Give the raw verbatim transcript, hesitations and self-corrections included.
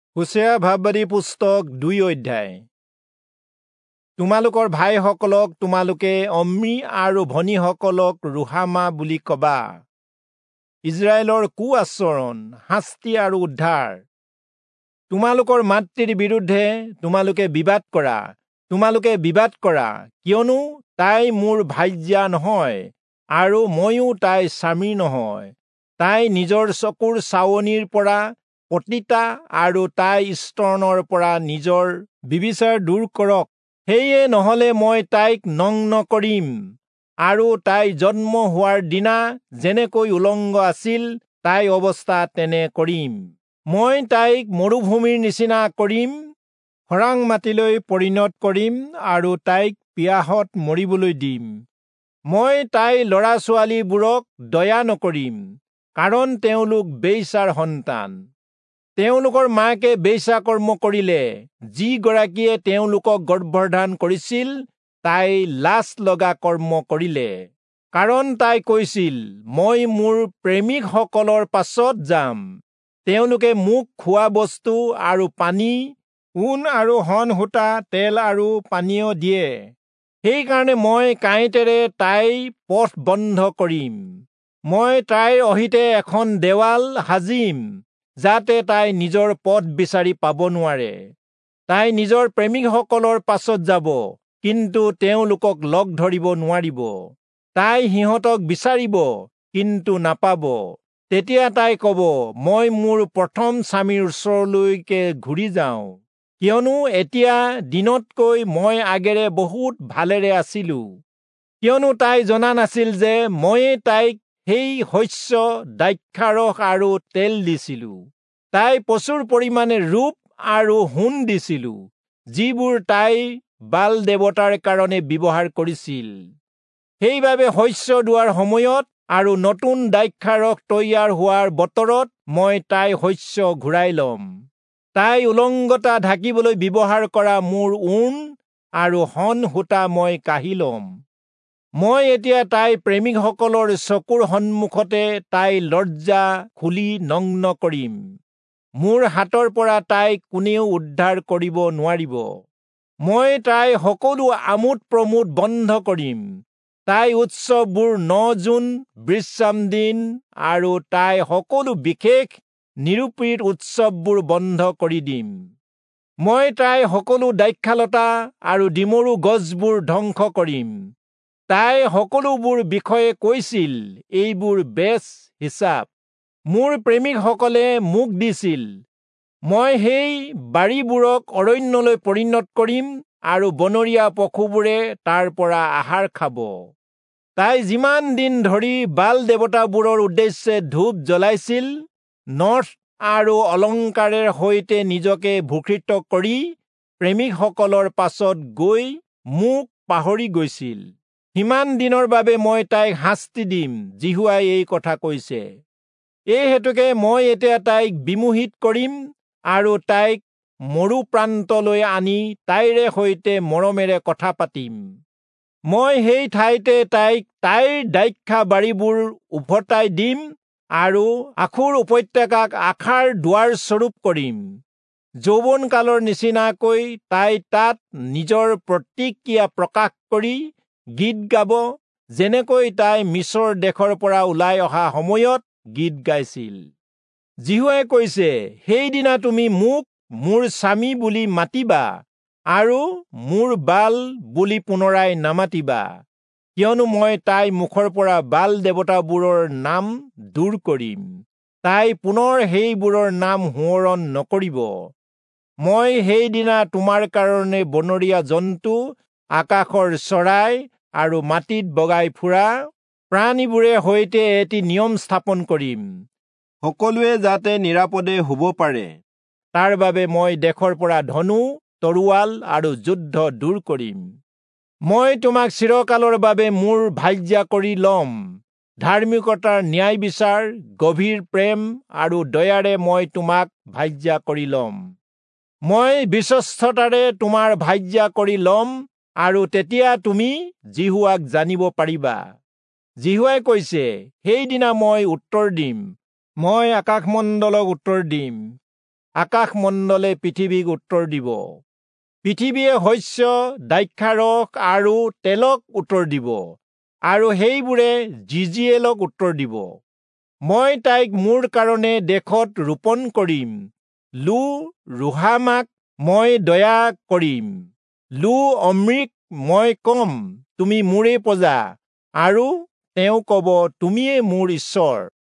হোসেয়া ভাৱবাদী পুস্তক দুই অধ্যায়। তোমালোকৰ ভাইসকলক তোমালোকে অম্মি আৰু ভনীসকলক ৰুহামা বুলি কবা। ইজৰাইলৰ কু আচৰণ, শাস্তি আৰু উদ্ধাৰ। তোমালোকৰ মাতৃৰ বিৰুদ্ধে তোমালোকে বিবাদ কৰা, তোমালোকে বিবাদ কৰা, কিয়নো তাই মোৰ ভাৰ্যা নহয় আৰু ময়ো তাই স্বামীৰ নহয়। তাই নিজৰ চকুৰ চাৱনিৰ পৰা পতিতা আৰু তাই স্তনৰ পৰা নিজৰ বিবিচাৰ দূৰ কৰক। সেয়ে নহলে মই তাইক নগ্ন কৰিম আৰু তাই জন্ম হোৱাৰ দিনা যেনেকৈ উলংগ আছিল তাই অৱস্থা তেনে কৰিম। মই তাইক মৰুভূমিৰ নিচিনা কৰিম, খৰাং মাটিলৈ পৰিণত কৰিম আৰু তাইক পিয়াহত মৰিবলৈ দিম। মই তাইৰ ল'ৰা ছোৱালীবোৰক দয়া নকৰিম, কাৰণ তেওঁলোক বেইছাৰ সন্তান। তেওঁলোকৰ মাকে বেইছা কৰ্ম কৰিলে, যিগৰাকীয়ে তেওঁলোকক গৰ্ভধাৰণ কৰিছিল তাই লাজ লগা কৰ্ম কৰিলে। কাৰণ তাই কৈছিল, মই মোৰ প্ৰেমিকসকলৰ পাছত যাম। তেওঁলোকে মোক খোৱা বস্তু আৰু পানী, ঊণ আৰু শণ সূতা, তেল আৰু পানীয় দিয়ে। সেইকাৰণে মই কাঁইটেৰে তাইৰ পথ বন্ধ কৰিম। মই তাইৰ অহিতে এখন দেৱাল সাজিম, যাতে তাই নিজৰ পথ বিচাৰি পাব নোৱাৰে। তাই নিজৰ প্ৰেমিকসকলৰ পাছত যাব, কিন্তু তেওঁলোকক লগ ধৰিব নোৱাৰিব। তাই সিহঁতক বিচাৰিব, কিন্তু নাপাব। তেতিয়া তাই কব, মই মোৰ প্ৰথম স্বামীৰ ওচৰলৈকে ঘূৰি যাওঁ, কিয়নো এতিয়া দিনতকৈ মই আগেৰে বহুত ভালেৰে আছিলো। কিয়নো তাই জনা নাছিল যে ময়ে তাইক সেই শস্য, দ্ৰাক্ষাৰস আৰু তেল দিছিলো। তাই প্ৰচুৰ পৰিমাণে ৰূপ আৰু সোণ দিছিলো, যিবোৰ তাই বাল দেৱতাৰ কাৰণে ব্যৱহাৰ কৰিছিল। সেইবাবে শস্য দোৱাৰ সময়ত আৰু নতুন দ্ৰাক্ষাৰস তৈয়াৰ হোৱাৰ বতৰত মই তাইৰ শস্য ঘূৰাই ল'ম। তাই উলংগতা ঢাকিবলৈ ব্যৱহাৰ কৰা মোৰ ঊণ আৰু শণ সূতা মই কাঢ়ি ল'ম। মই এতিয়া তাইৰ প্ৰেমিকসকলৰ চকুৰ সন্মুখতে তাইৰ লজ্জা খুলি নগ্ন কৰিম। মোৰ হাতৰ পৰা তাইক কোনেও উদ্ধাৰ কৰিব নোৱাৰিব। মই তাইৰ সকলো আমোদ প্ৰমোদ বন্ধ কৰিম। তাইৰ উৎসৱবোৰ ন জুন, বৃশ্চিম দিন আৰু তাইৰ সকলো বিশেষ নিৰূপিত উৎসৱবোৰ বন্ধ কৰি দিম। মই তাইৰ সকলো দ্ৰাক্ষালতা আৰু ডিমৰু গছবোৰ ধ্বংস কৰিম। তাই সকলোবোৰ বিষয়ে কৈছিল, এইবোৰ বেচ হিচাপ মোৰ প্ৰেমিকসকলে মোক দিছিল। মই সেই বাৰীবোৰক অৰণ্যলৈ পৰিণত কৰিম আৰু বনৰীয়া পশুবোৰে তাৰ পৰা আহাৰ খাব। তাই যিমান দিন ধৰি বাল দেৱতাবোৰৰ উদ্দেশ্যে ধূপ জ্বলাইছিল, নথ আৰু অলংকাৰৰ সৈতে নিজকে ভূষিত কৰি প্ৰেমিকসকলৰ পাছত গৈ মোক পাহৰি গৈছিল, সিমান দিনৰ বাবে মই তাইক শাস্তি দিম, জিহুৱাই এই কথা কৈছে। এই হেতুকে মই এতিয়া তাইক বিমোহিত কৰিম আৰু তাইক মৰু প্ৰান্তলৈ আনি তাইৰে সৈতে মৰমেৰে কথা পাতিম। মই সেই ঠাইতে তাইক তাইৰ দ্ৰাক্ষা বাৰীবোৰ উভতাই দিম আৰু আখুৰ উপত্যকাক আশাৰ দুৱাৰস্বৰূপ কৰিম। যৌৱনকালৰ নিচিনাকৈ তাই তাত নিজৰ প্ৰতিক্ৰিয়া প্ৰকাশ কৰি গীত গাব, যেনেকৈ তাই মিছৰ দেশৰ পৰা ওলাই অহা সময়ত গীত গাইছিল। জিহুৱাই কৈছে, সেইদিনা তুমি মোক মোৰ স্বামী বুলি মাতিবা আৰু মোৰ বাল বুলি পুনৰাই নামাতিবা, কিয়নো মই তাইৰ মুখৰ পৰা বাল দেৱতাবোৰৰ নাম দূৰ কৰিম। তাই পুনৰ সেইবোৰৰ নাম সোঁৱৰণ নকৰিব। মই সেইদিনা তোমাৰ কাৰণে বনৰীয়া জন্তু, আকাশৰ চৰাই আৰু মাটিত বগাই ফুৰা প্ৰাণীবোৰে সৈতে এটি নিয়ম স্থাপন কৰিম, সকলোৱে যাতে নিৰাপদে শুব পাৰে। তাৰ বাবে মই দেশৰ পৰা ধনু, তৰোৱাল আৰু যুদ্ধ দূৰ কৰিম। মই তোমাক চিৰকালৰ বাবে মোৰ ভাৰ্যা কৰি ল'ম। ধাৰ্মিকতাৰ ন্যায় বিচাৰ, গভীৰ প্ৰেম আৰু দয়াৰে মই তোমাক ভাৰ্যা কৰি ল'ম। মই বিশ্বস্ততাৰে তোমাৰ ভাৰ্যা কৰি ল'ম আৰু তেতিয়া তুমি জিহুৱাক জানিব পাৰিবা। জিহুৱাই কৈছে, সেইদিনা মই উত্তৰ দিম, মই আকাশমণ্ডলক উত্তৰ দিম। আকাশমণ্ডলে পৃথিৱীক উত্তৰ দিব। পৃথিৱীয়ে শস্য, দ্ৰাক্ষাৰস আৰু তেলক উত্তৰ দিব, আৰু সেইবোৰে জিজিয়েলক উত্তৰ দিব। মই তাইক মোৰ কাৰণে দেশত ৰোপণ কৰিম। লো ৰুহামাক মই দয়া কৰিম। লো অম্ৰিক মই কম, তুমি মোৰেই প্ৰজা, আৰু তেওঁ কব, তুমিয়েই মোৰ ঈশ্বৰ।